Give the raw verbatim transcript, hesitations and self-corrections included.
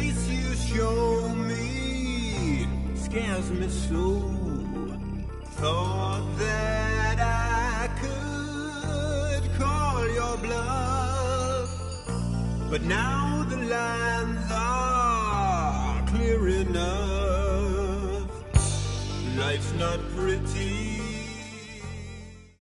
face you show me scares me so. Thought that I could call your bluff, but now the lines are clear enough. Life's not pretty,